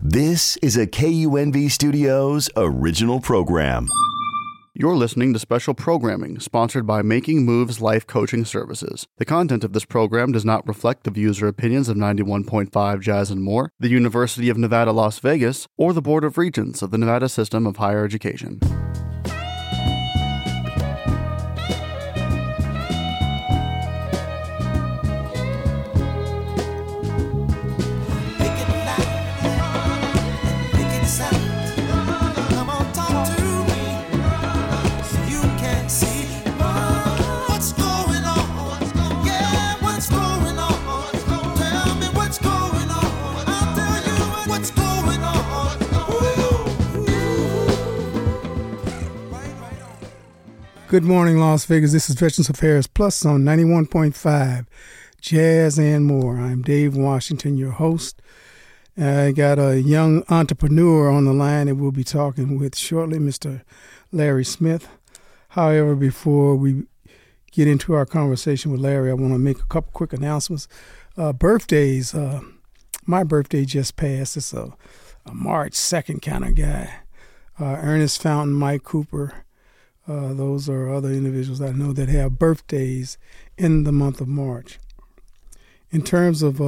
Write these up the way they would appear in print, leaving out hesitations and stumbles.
This is a KUNV Studios original program. You're listening to special programming sponsored by Making Moves Life Coaching Services. The content of this program does not reflect the views or opinions of 91.5 Jazz and More, the University of Nevada, Las Vegas, or the Board of Regents of the Nevada System of Higher Education. Good morning, Las Vegas. This is Veterans Affairs Plus on 91.5 Jazz and More. I'm Dave Washington, your host. I got a young entrepreneur on the line that we'll be talking with shortly, Mr. Larry Smith. However, before we get into our conversation with Larry, I want to make a couple quick announcements. Birthdays. My birthday just passed. It's a March 2nd kind of guy. Ernest Fountain, Mike Cooper. Those are other individuals I know that have birthdays in the month of March. In terms of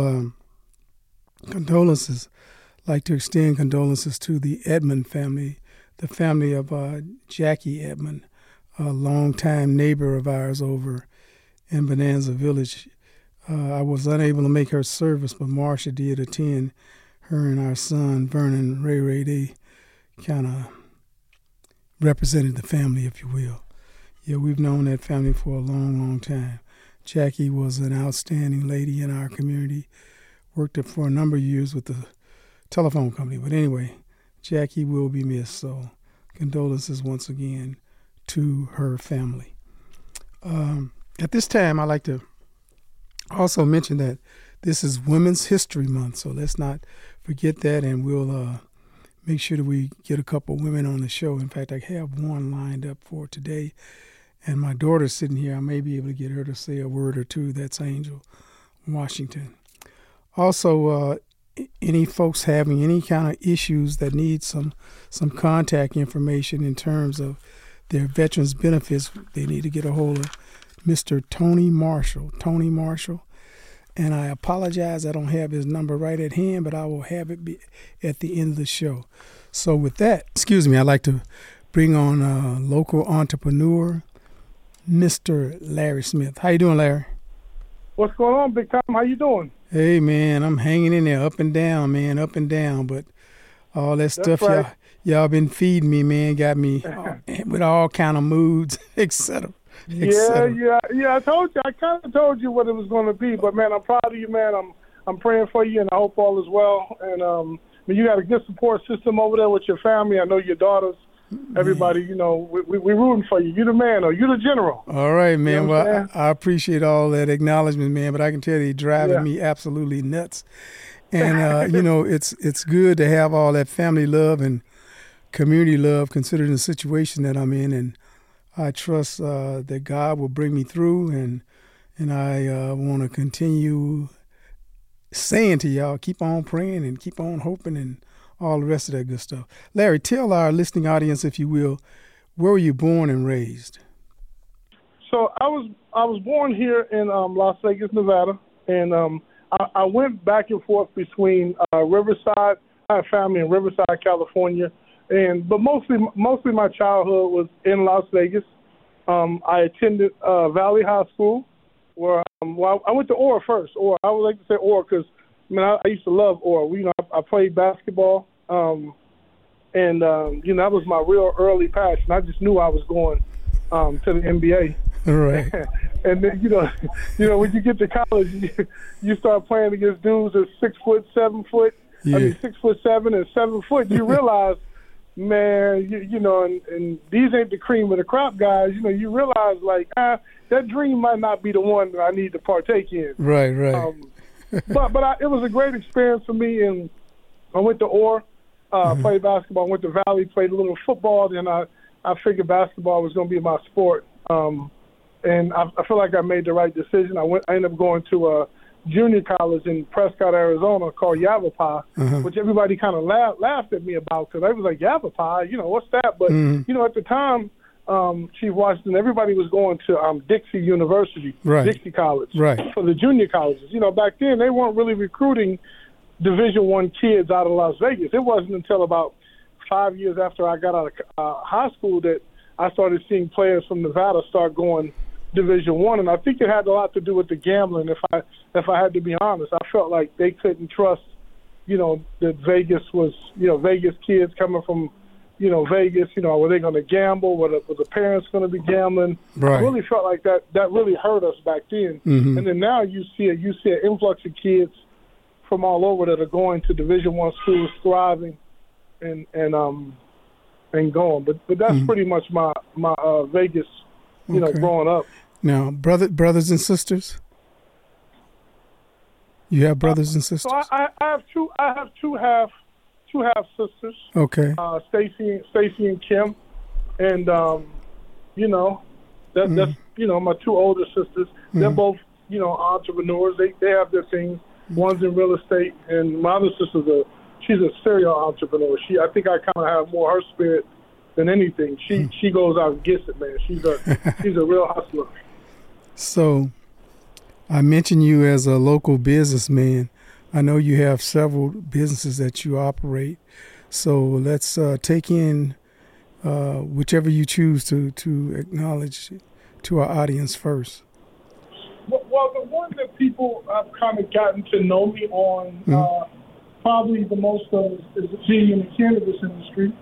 condolences, I'd like to extend condolences to the Edmond family, the family of Jackie Edmond, a longtime neighbor of ours over in Bonanza Village. I was unable to make her service, but Marcia did attend. Her and our son, Vernon Ray, they kind of represented the family, if you will. Yeah, we've known that family for a long, long time. Jackie was an outstanding lady in our community, worked for a number of years with the telephone company. But anyway, Jackie will be missed, so condolences once again to her family. At this time, I'd like to also mention that this is Women's History Month, so let's not forget that, and we'll make sure that we get a couple women on the show. In fact, I have one lined up for today. And my daughter's sitting here. I may be able to get her to say a word or two. That's Angel Washington. Also, any folks having any kind of issues that need some contact information in terms of their veterans benefits, they need to get a hold of Mr. Tony Marshall. Tony Marshall. And I apologize, I don't have his number right at hand, but I will have it at the end of the show. So with that, I'd like to bring on a local entrepreneur, Mr. Larry Smith. How you doing, Larry? What's going on, Big Tom? How you doing? Hey, man, I'm hanging in there, up and down, man, up and down. But all that stuff right. y'all been feeding me, man, got me with all kind of moods, etc. Yeah. I told you. I kind of told you what it was going to be. But man, I'm proud of you, man. I'm praying for you, and I hope all is well. And you got a good support system over there with your family. I know your daughters. Everybody, you know, we rooting for you. You the man, or you the general. All right, man. You know well, I appreciate all that acknowledgement, man. But I can tell you, driving me absolutely nuts. And you know, it's good to have all that family love and community love, considering the situation that I'm in. And I trust that God will bring me through, and I want to continue saying to y'all, keep on praying and keep on hoping and all the rest of that good stuff. Larry, tell our listening audience, if you will, where were you born and raised? So I was born here in Las Vegas, Nevada, and I went back and forth between Riverside. I have family in Riverside, California. But mostly my childhood was in Las Vegas. I attended Valley High School, where I went to Orr first. Orr, I would like to say Orr because I used to love Orr. You know, I played basketball, and that was my real early passion. I just knew I was going to the NBA. Right. And then you know when you get to college, you start playing against dudes that's 6 foot, 7 foot. Yeah. 6'7" and 7 foot. You realize. Man, you know, and these ain't the cream of the crop guys. You know, you realize, like, that dream might not be the one that I need to partake in. Right. But it was a great experience for me, and I went to Orr, played basketball, went to Valley, played a little football, then I figured basketball was going to be my sport. And I feel like I made the right decision. I ended up going to junior college in Prescott, Arizona called Yavapai, which everybody kind of laughed at me about because I was like, Yavapai, what's that? But, at the time, Chief Washington, everybody was going to Dixie University, Dixie College, for the junior colleges. Back then they weren't really recruiting Division I kids out of Las Vegas. It wasn't until about 5 years after I got out of high school that I started seeing players from Nevada start going Division I, and I think it had a lot to do with the gambling. If I had to be honest, I felt like they couldn't trust, that Vegas was, Vegas kids coming from, Vegas, were they going to gamble? Were the parents going to be gambling? Right. I really felt like that really hurt us back then. And then now you see an influx of kids from all over that are going to Division I schools, thriving, and going. But that's pretty much my Vegas, growing up. Now, brothers and sisters. You have brothers and sisters. So I have two half sisters. Okay. Stacy and Kim, and that's my two older sisters. They're both entrepreneurs. They have their things. One's in real estate, and my other sister's she's a serial entrepreneur. I think I kind of have more her spirit than anything. She goes out and gets it, man. She's a real hustler. So, I mentioned you as a local businessman. I know you have several businesses that you operate. So let's take in whichever you choose to acknowledge to our audience first. Well, the one that people have kind of gotten to know me on probably the most of is being in the cannabis industry.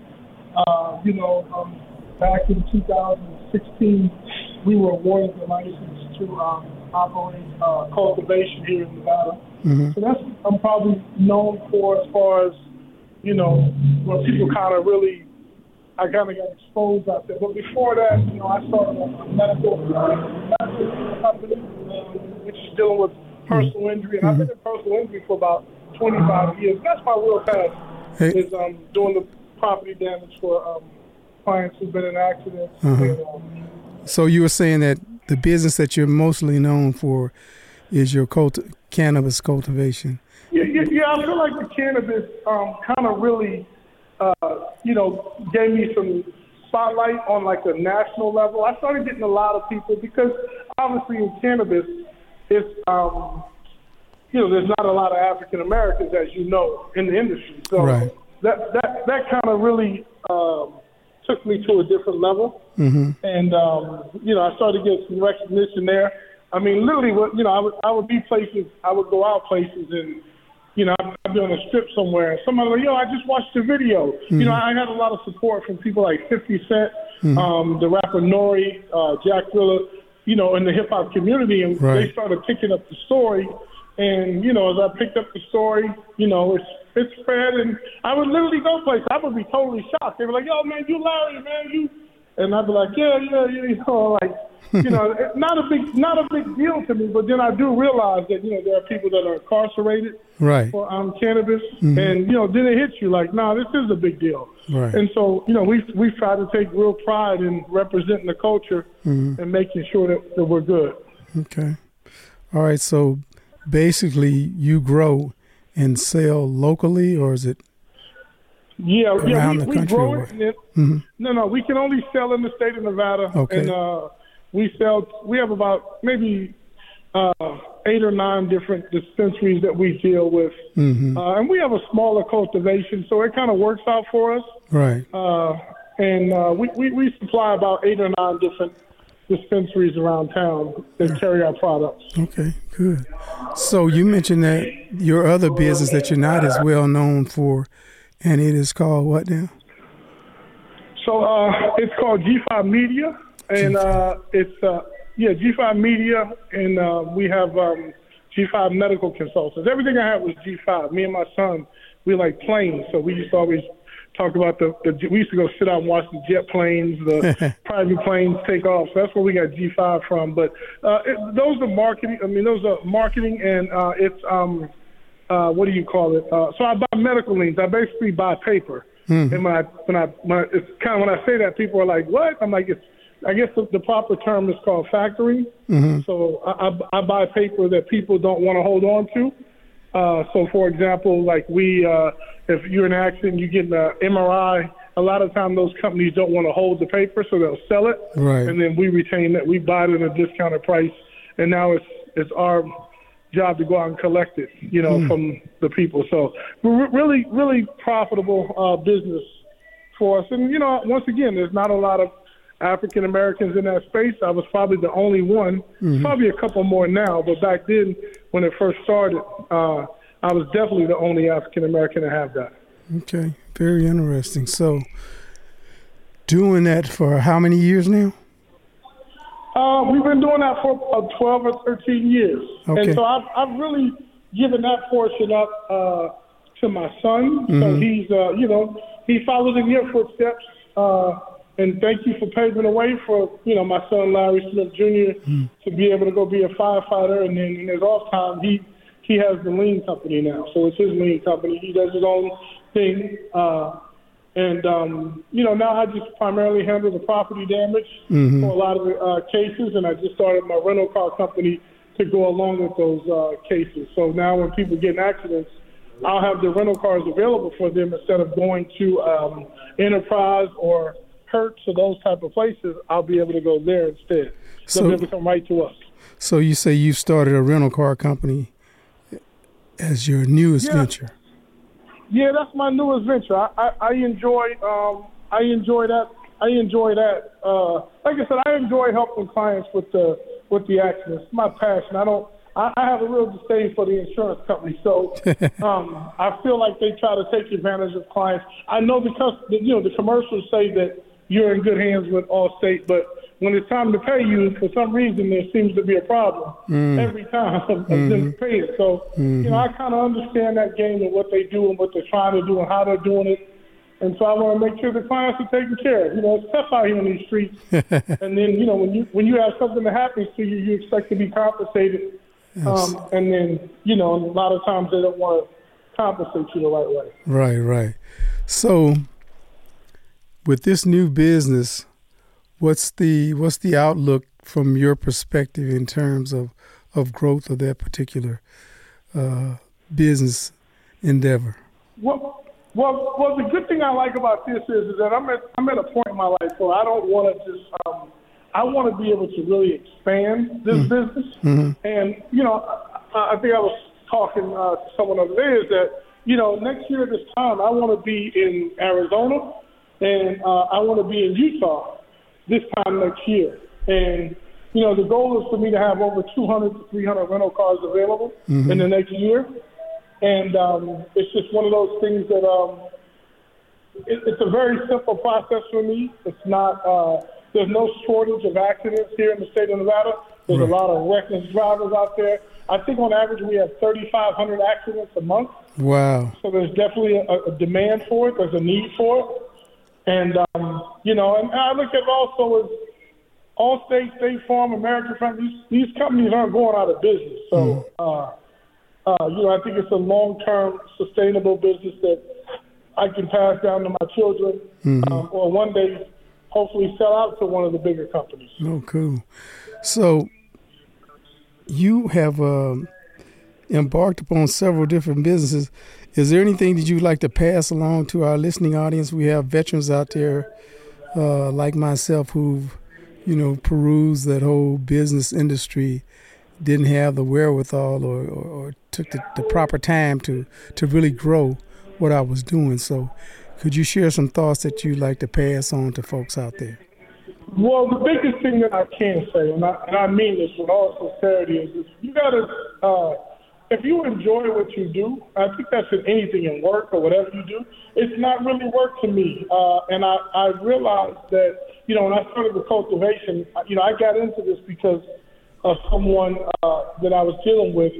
Back in 2016, we were awarded the license to operate cultivation here in Nevada. So that's I'm probably known for as far as, where people I kind of got exposed out there. But before that, I started a medical company, which is dealing with personal injury. And I've been in personal injury for about 25 years. That's my real task, is doing the property damage for clients who've been in accidents. So you were saying that the business that you're mostly known for is your cannabis cultivation. Yeah, I feel like the cannabis kind of really, gave me some spotlight on like a national level. I started getting a lot of people because obviously in cannabis, it's, there's not a lot of African Americans, as you know, in the industry. So that kind of really took me to a different level. And, I started getting some recognition there. I mean, literally, I would be places, I would go out places and, I'd be on a strip somewhere and somebody would, I just watched the video. I had a lot of support from people like 50 Cent, the rapper Nori, Jack Rilla, in the hip hop community, and they started picking up the story. And, as I picked up the story, it's spread, and I would literally go places. I would be totally shocked. They were like, yo, man, you Larry, man, and I'd be like, yeah, it's not a big deal to me. But then I do realize that, there are people that are incarcerated for cannabis, and, then it hits you like, this is a big deal. And so, we've tried to take real pride in representing the culture and making sure that we're good. Okay. All right. So basically you grow and sell locally, or is it around the country? Grow it. No, we can only sell in the state of Nevada. Okay. And we have about maybe 8 or 9 different dispensaries that we deal with. And we have a smaller cultivation, so it kind of works out for us. Right. And we supply about 8 or 9 different dispensaries around town that carry our products. Okay, good. So you mentioned that your other business that you're not as well known for, and it is called what now? So it's called G5 Media, and it's G5 Media, and we have G5 Medical Consultants. Everything I had was G5. Me and my son, we like planes, so we used to always talk about we used to go sit out and watch the jet planes, the private planes take off. So that's where we got G5 from. But those are marketing. Those are marketing, and it's what do you call it? So I buy medical liens. I basically buy paper. And when I say that, people are like, "What?" I'm like, "It's I guess the proper term is called factoring. Mm-hmm. So I buy paper that people don't want to hold on to. So, for example, like if you're in an accident, you get an MRI, a lot of times those companies don't want to hold the paper, so they'll sell it. Right. And then we retain that. We buy it at a discounted price, and now it's our job to go out and collect it, from the people. So we're really, really profitable business for us. And, once again, there's not a lot of African Americans in that space. I was probably the only one, probably a couple more now, but back then when it first started, I was definitely the only African American to have that. Okay, very interesting. So doing that for how many years now? We've been doing that for 12 or 13 years. Okay. And so I've really given that portion up to my son. So he's, he follows in your footsteps. And thank you for paving the way for, my son Larry Smith Jr. To be able to go be a firefighter. And then in his off time, he has the lean company now. So it's his lean company. He does his own thing. Now I just primarily handle the property damage for a lot of the cases. And I just started my rental car company to go along with those cases. So now when people get in accidents, I'll have the rental cars available for them instead of going to Enterprise or Hertz or those type of places. I'll be able to go there instead. So they'll come right to us. So you say you started a rental car company as your newest venture? Yeah, that's my newest venture. I enjoy that. Like I said, I enjoy helping clients with the accidents. It's my passion. I have a real disdain for the insurance company, so I feel like they try to take advantage of clients. I know because the commercials say that you're in good hands with Allstate, but when it's time to pay you, for some reason there seems to be a problem every time of them paying. So I kind of understand that game and what they do and what they're trying to do and how they're doing it. And so I want to make sure the clients are taken care of. It's tough out here on these streets. And then, when you have something that happens to you, you expect to be compensated. Yes. And then, a lot of times they don't want to compensate you the right way. Right. So with this new business, what's the outlook from your perspective in terms of growth of that particular business endeavor? Well, the good thing I like about this is that I'm at a point in my life where I don't want to just I want to be able to really expand this business. And I think I was talking to someone the other day is that next year at this time I want to be in Arizona and I want to be in Utah this time next year. And the goal is for me to have over 200 to 300 rental cars available in the next year. And it's just one of those things that it's a very simple process for me. It's not there's no shortage of accidents here in the state of Nevada. There's a lot of reckless drivers out there. I think on average we have 3,500 accidents a month. Wow. So there's definitely a demand for it. There's a need for it. And, and I look at it also as Allstate, State Farm, American Family, these companies aren't going out of business. So, I think it's a long-term sustainable business that I can pass down to my children or one day hopefully sell out to one of the bigger companies. Oh, cool. So you have embarked upon several different businesses. Is there anything that you'd like to pass along to our listening audience? We have veterans out there like myself who've, perused that whole business industry, didn't have the wherewithal or took the proper time to really grow what I was doing. So could you share some thoughts that you'd like to pass on to folks out there? Well, the biggest thing that I can say, and I mean this with all sincerity, is you got to, if you enjoy what you do, I think that's in anything in work or whatever you do, it's not really work to me. And I realized that, when I started with cultivation, I got into this because of someone that I was dealing with,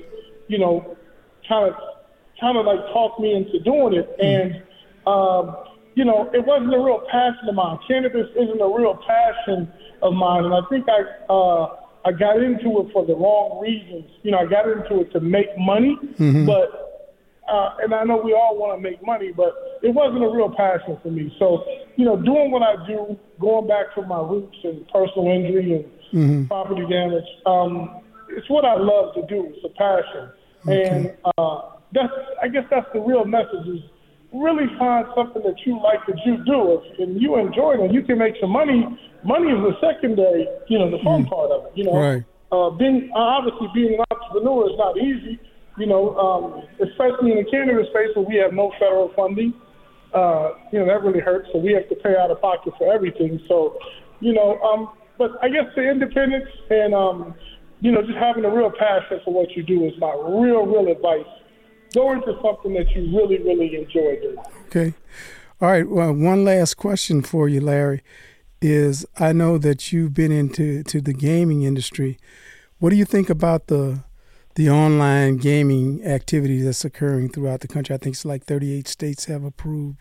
kind of like talked me into doing it. And, it wasn't a real passion of mine. Cannabis isn't a real passion of mine. And I think I got into it for the wrong reasons. I got into it to make money, but and I know we all want to make money, but it wasn't a real passion for me. So, doing what I do, going back to my roots and personal injury and property damage, it's what I love to do. It's a passion. Okay. And I guess that's the real message is really find something that you like that you do. And you enjoy it and you can make some money. Money is the secondary, the fun part of it, Right. Being an entrepreneur is not easy, especially in the cannabis space where we have no federal funding. That really hurts. So we have to pay out of pocket for everything. So, but I guess the independence and, just having a real passion for what you do is my real advice. Go into something that you really, really enjoy doing. Okay. All right. Well, one last question for you, Larry, is I know that you've been into the gaming industry. What do you think about the online gaming activity that's occurring throughout the country? I think it's like 38 states have approved.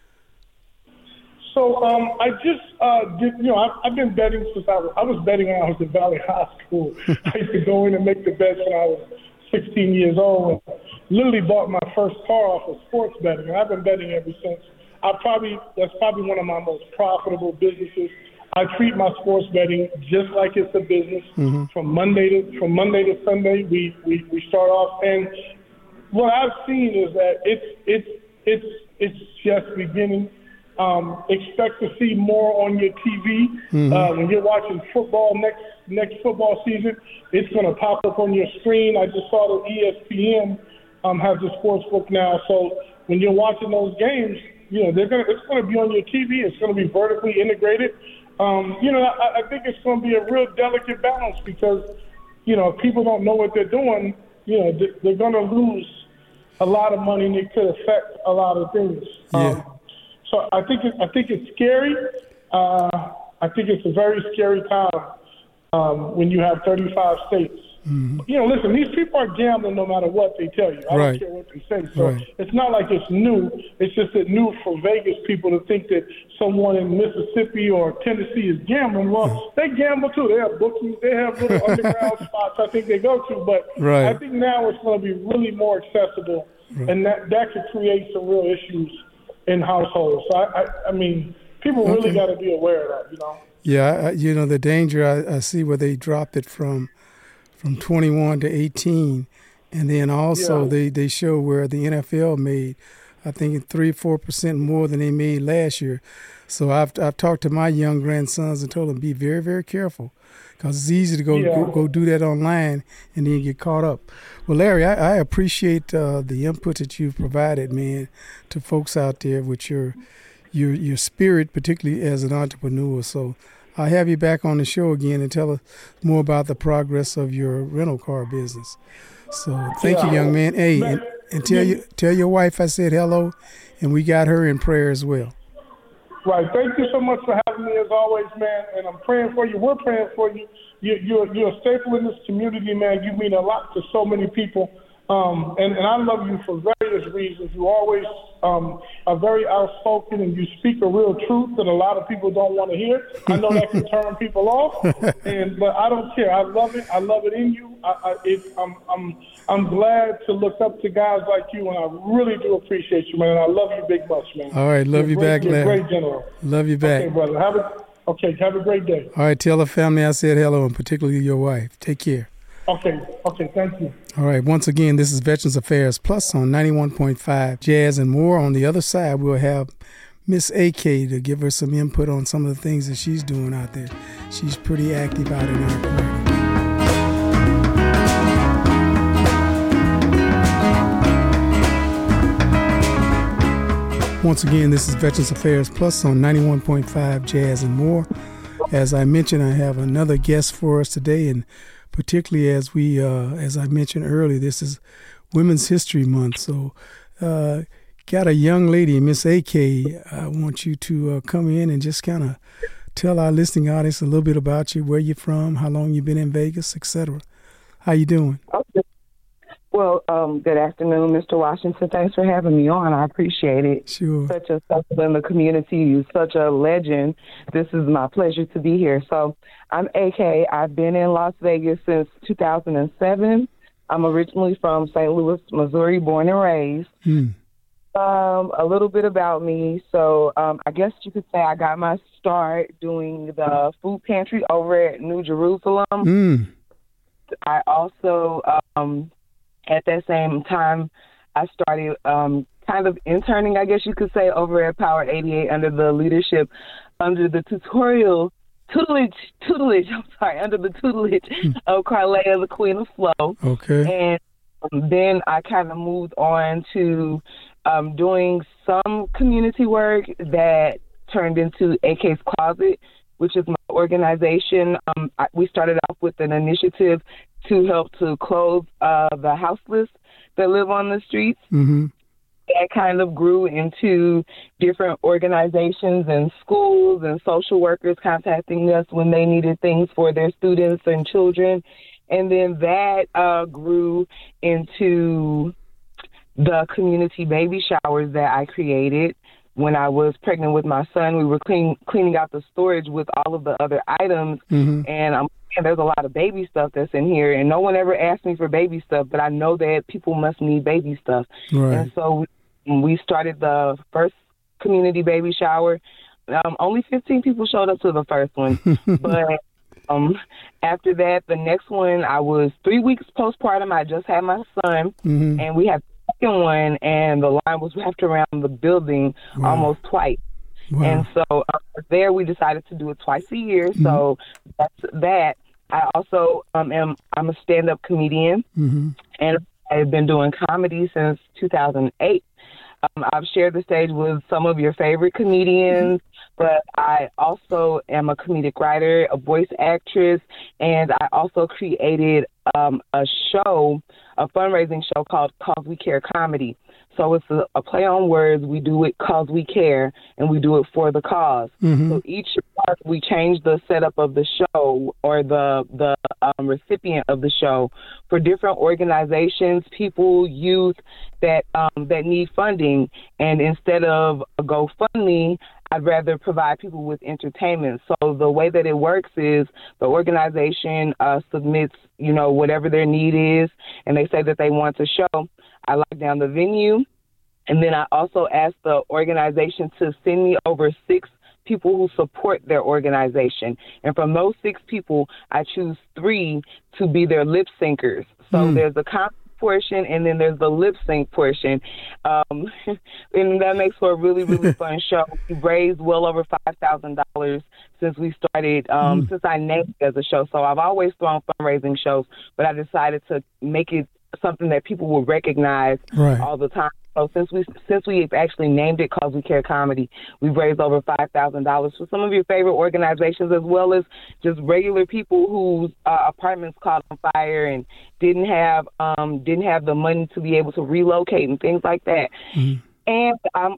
So I just I've been betting since I was betting when I was in Valley High School. I used to go in and make the bets when I was 16 years old and literally bought my first car off of sports betting. And I've been betting ever since. That's probably one of my most profitable businesses. I treat my sports betting just like it's a business. Mm-hmm. From Monday to Sunday, we start off, and what I've seen is that it's just beginning. Expect to see more on your TV. Mm-hmm. When you're watching football next football season, it's going to pop up on your screen. I just saw that ESPN has the sports book now, so when you're watching those games, it's going to be on your TV. It's going to be vertically integrated. I think it's going to be a real delicate balance because, if people don't know what they're doing, they're going to lose a lot of money and it could affect a lot of things. Yeah. So I think it's scary. I think it's a very scary time when you have 35 states. Mm-hmm. Listen, these people are gambling no matter what they tell you. I don't care what they say. So It's not like it's new. It's just that new for Vegas people to think that someone in Mississippi or Tennessee is gambling. Well, they gamble too. They have bookies. They have little underground spots I think they go to. But I think now it's going to be really more accessible, and that could create some real issues in households. So, I mean, people really got to be aware of that, Yeah, the danger I see where they dropped it from 21 to 18, and then also they show where the NFL made, I think 3-4% more than they made last year. So I've talked to my young grandsons and told them be very, very careful because it's easy to go do that online and then get caught up. Well, Larry, I appreciate the input that you've provided, man, to folks out there with your spirit, particularly as an entrepreneur. So I'll have you back on the show again and tell us more about the progress of your rental car business. So thank you, young man. Hey, and tell your wife I said hello, and we got her in prayer as well. Right. Thank you so much for having me as always, man. And I'm praying for you. We're praying for you. You're a staple in this community, man. You mean a lot to so many people. And I love you for various reasons. You always are very outspoken and you speak a real truth that a lot of people don't want to hear. I know that can turn people off, but I don't care. I love it. I love it in you. I'm glad to look up to guys like you, and I really do appreciate you, man. And I love you big much, man. All right, love you back, Larry. You're a great general. Love you back. Okay, brother. Have a great day. All right, tell the family I said hello, and particularly your wife. Take care. Okay, thank you. All right, once again, this is Veterans Affairs Plus on 91.5 Jazz and More. On the other side, we'll have Miss AK to give her some input on some of the things that she's doing out there. She's pretty active out in our community. Once again, this is Veterans Affairs Plus on 91.5 Jazz and More. As I mentioned, I have another guest for us today, and particularly as I mentioned earlier, this is Women's History Month. So got a young lady, Miss AK. I want you to come in and just kind of tell our listening audience a little bit about you, where you're from, how long you've been in Vegas, etc. How you doing? Okay. Well, good afternoon, Mr. Washington. Thanks for having me on. I appreciate it. Sure. Such a staple in the community. You're such a legend. This is my pleasure to be here. So I'm AK. I've been in Las Vegas since 2007. I'm originally from St. Louis, Missouri, born and raised. A little bit about me. So I guess you could say I got my start doing the food pantry over at New Jerusalem. Mm. I also, at that same time, I started kind of interning, I guess you could say, over at Power 88 under the tutelage under the tutelage of Carlea, the Queen of Flow. Okay. And then I kind of moved on to doing some community work that turned into AK's Closet, which is my organization. We started off with an initiative to help to clothe the houseless that live on the streets. Mm-hmm. That kind of grew into different organizations and schools and social workers contacting us when they needed things for their students and children. And then that grew into the community baby showers that I created. When I was pregnant with my son, we were cleaning out the storage with all of the other items. Mm-hmm. And there's a lot of baby stuff that's in here. And no one ever asked me for baby stuff, but I know that people must need baby stuff. Right. And so we started the first community baby shower. Only 15 people showed up to the first one. But after that, the next one, I was 3 weeks postpartum. I just had my son. Mm-hmm. And we had one, and the line was wrapped around the building almost twice. Wow. And so there we decided to do it twice a year. Mm-hmm. So that's that. I also I'm a stand-up comedian, mm-hmm. and I've been doing comedy since 2008. I've shared the stage with some of your favorite comedians, but I also am a comedic writer, a voice actress, and I also created a fundraising show called Cause We Care Comedy. So it's a play on words. We do it cause we care, and we do it for the cause. Mm-hmm. So each part, we change the setup of the show or the recipient of the show for different organizations, people, youth that need funding. And instead of a GoFundMe, I'd rather provide people with entertainment. So the way that it works is the organization submits, whatever their need is, and they say that they want a show. I lock down the venue, and then I also ask the organization to send me over 6 people who support their organization. And from those 6 people, I choose 3 to be their lip syncers. So there's a portion, and then there's the lip sync portion. And that makes for a really, really fun show. We've raised well over $5,000 since we started, since I named it as a show. So I've always thrown fundraising shows, but I decided to make it something that people will recognize all the time. So since we've actually named it Cause We Care Comedy, we've raised over $5,000 for some of your favorite organizations, as well as just regular people whose apartments caught on fire and didn't have the money to be able to relocate and things like that. Mm-hmm. And I'm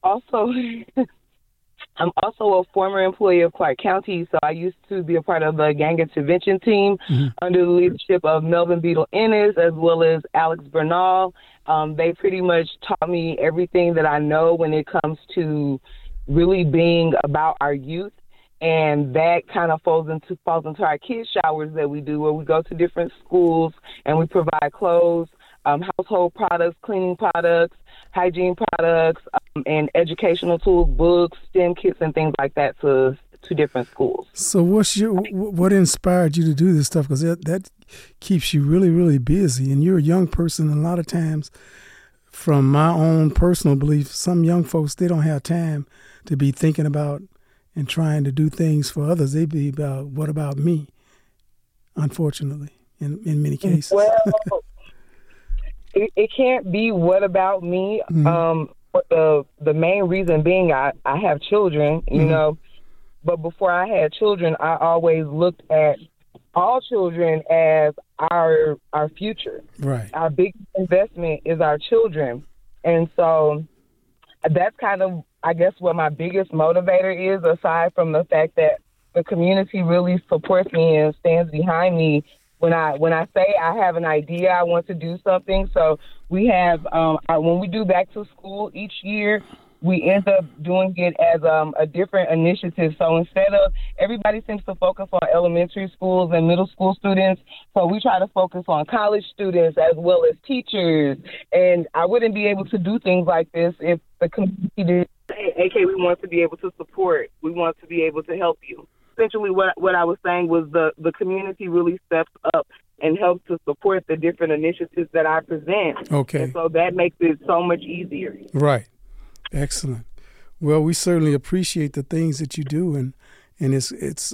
also a former employee of Clark County, so I used to be a part of the gang intervention team under the leadership of Melvin Beadle Ennis, as well as Alex Bernal. They pretty much taught me everything that I know when it comes to really being about our youth. And that kind of falls into our kids' showers that we do, where we go to different schools and we provide clothes, household products, cleaning products, hygiene products, and educational tools, books, STEM kits, and things like that to different schools. So what inspired you to do this stuff? Because that keeps you really, really busy. And you're a young person, and a lot of times, from my own personal belief, some young folks, they don't have time to be thinking about and trying to do things for others. They be about, what about me? Unfortunately, in many cases. Well, it can't be what about me. Mm-hmm. The main reason being I have children, but before I had children, I always looked at all children as our future. Right. Our big investment is our children. And so that's kind of, I guess, what my biggest motivator is, aside from the fact that the community really supports me and stands behind me when I say I have an idea, I want to do something. So we have, when we do back to school each year, we end up doing it as a different initiative. So instead of, everybody seems to focus on elementary schools and middle school students, so we try to focus on college students as well as teachers. And I wouldn't be able to do things like this if the community did. AK, we want to be able to support. We want to be able to help you. Essentially, what I was saying was the community really steps up and helps to support the different initiatives that I present. Okay. And so that makes it so much easier. Right. Excellent. Well, we certainly appreciate the things that you do, and it's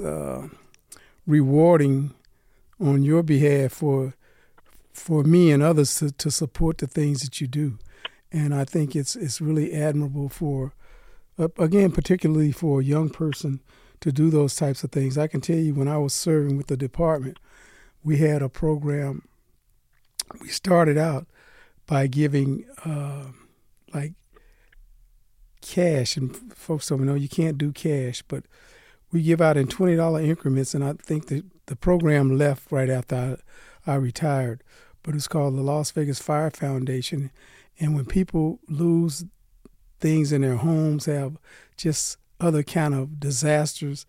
rewarding on your behalf for me and others to support the things that you do. And I think it's really admirable for, again, particularly for a young person to do those types of things. I can tell you when I was serving with the department, we had a program. We started out by giving like cash, and folks don't know you can't do cash, but we give out in $20 increments, and I think the program left right after I retired, but it's called the Las Vegas Fire Foundation. And when people lose things in their homes, have just other kind of disasters,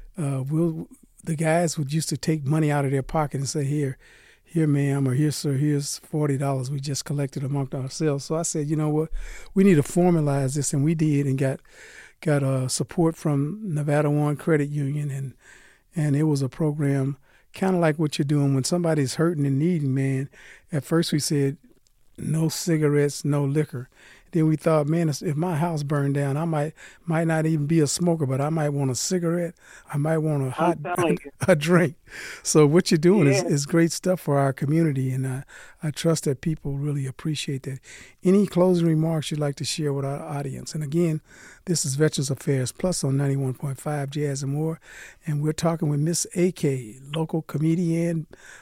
the guys would used to take money out of their pocket and say, here, ma'am, or here, sir, here's $40 we just collected amongst ourselves. So I said, you know what, we need to formalize this, and we did, and got support from Nevada One Credit Union, and it was a program kind of like what you're doing when somebody's hurting and needing, man. At first we said, no cigarettes, no liquor. Then we thought, man, if my house burned down, I might not even be a smoker, but I might want a cigarette. I might want a drink. So what you're doing is great stuff for our community, and I trust that people really appreciate that. Any closing remarks you'd like to share with our audience? And again, this is Veterans Affairs Plus on 91.5 Jazz and More, and we're talking with Miss AK, local comedian,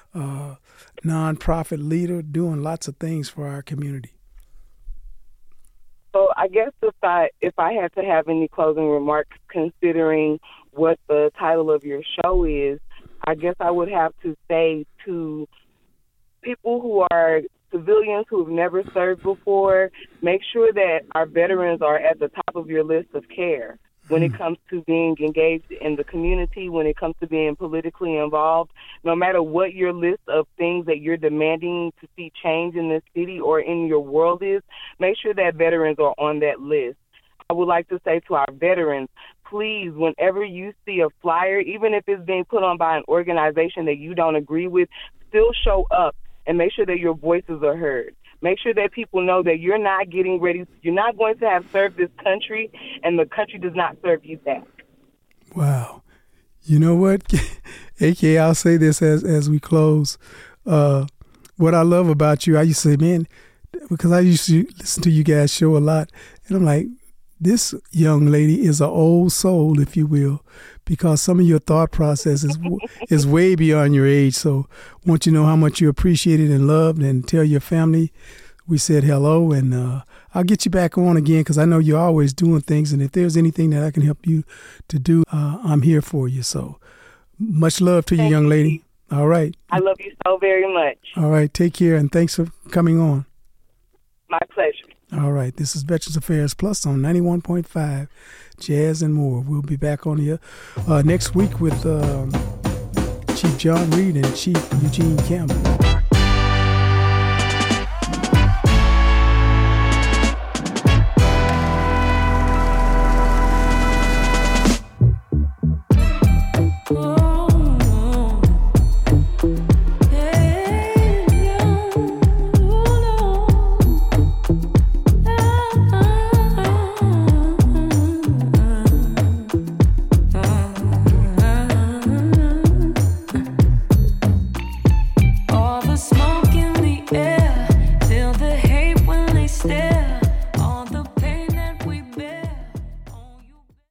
nonprofit leader, doing lots of things for our community. So I guess if I had to have any closing remarks, considering what the title of your show is, I guess I would have to say to people who are civilians who have never served before, make sure that our veterans are at the top of your list of care when it comes to being engaged in the community, when it comes to being politically involved. No matter what your list of things that you're demanding to see change in this city or in your world is, make sure that veterans are on that list. I would like to say to our veterans, please, whenever you see a flyer, even if it's being put on by an organization that you don't agree with, still show up and make sure that your voices are heard. Make sure that people know that you're not going to have served this country, and the country does not serve you back. Wow. You know what? AK, I'll say this as we close. What I love about you, I used to say, man, because I used to listen to you guys' show a lot, and I'm like, this young lady is an old soul, if you will, because some of your thought process is way beyond your age. So I want you to know how much you appreciate it and loved, and tell your family we said hello. And I'll get you back on again because I know you're always doing things. And if there's anything that I can help you to do, I'm here for you. So much love to you, young lady. All right. I love you so very much. All right. Take care, and thanks for coming on. My pleasure. All right, this is Veterans Affairs Plus on 91.5 Jazz and More. We'll be back on here next week with Chief John Reed and Chief Eugene Campbell.